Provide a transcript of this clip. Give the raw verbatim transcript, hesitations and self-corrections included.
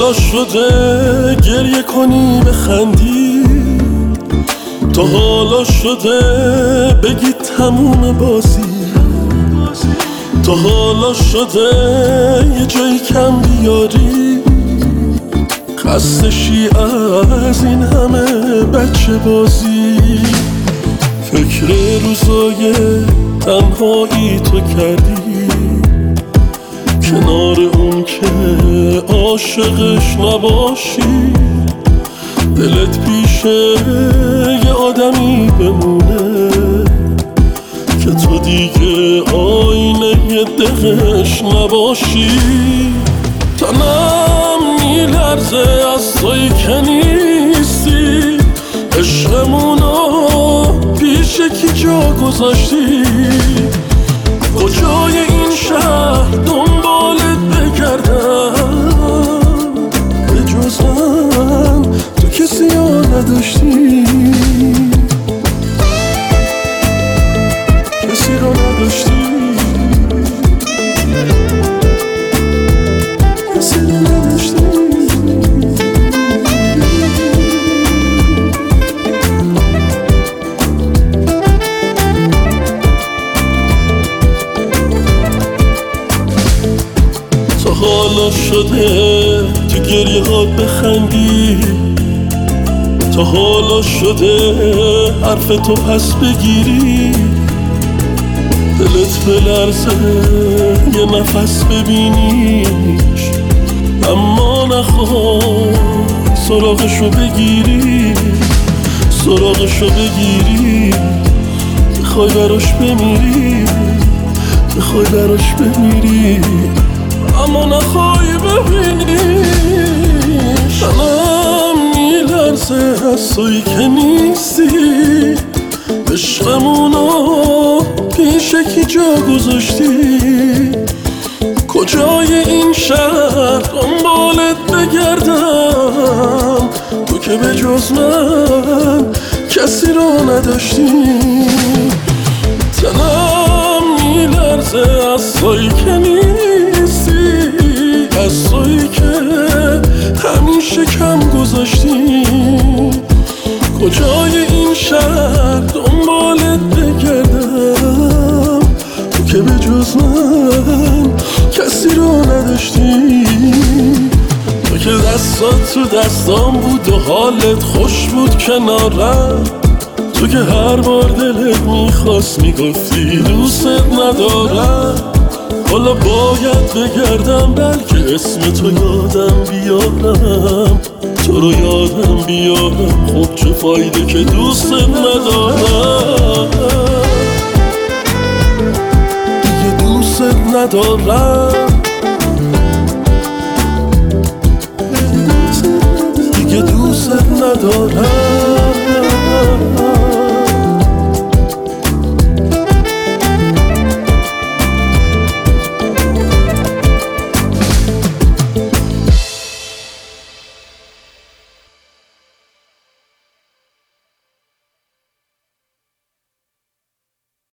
حالا شده گریه کنی بخندی، تا حالا شده بگی تموم بازی، تا حالا شده یه جایی کم بیاری، خستشی از این همه بچه بازی. فکر روزای تنهایی تو کردی، کنار اون که عاشقش نباشی، دلت پیشه یه آدمی بمونه که تو دیگه آینه یه دقش نباشی. تنم میلرزه از توی که نیستی، عشقمونو پیش کی جا گذاشتی، کجای این شهر دنبالت بگردم، به جز من تو کسی ها نداشتی، کسی رو نداشتی، کسی رو نداشتی. تا حالا شده تو گریه هات بخندی، تا حالا شده حرف تو پس بگیری، دلت بلرزه یه نفس ببینیش، اما نخوای سراغشو بگیری، سراغشو بگیری، بخوای براش بمیری، بخوای براش بمیری، اما نخوای ببینی. تنم میلرزه از توی که نیستی، عشقمونو پیش کی جا گذاشتی، کجای این شهر دنبالت بگردم، تو که به جز من کسی رو نداشتی. تنم میلرزه از توی که نیستی، از توی که همیشه کم گذاشتی، کجای این شهر دنبالت بگردم، تو که به جز من کسی رو نداشتی، تو که دستات تو دستام بود و حالت خوش بود کنارم، تو که هر بار دلت میخواست میگفتی دوست ندارم. حالا باید بگردم بلکه اسم تو یادم بیارم، تو رو یادم بیارم، خب چه فایده که دوست ندارم، دیگه دوست ندارم، دیگه دوست ندارم.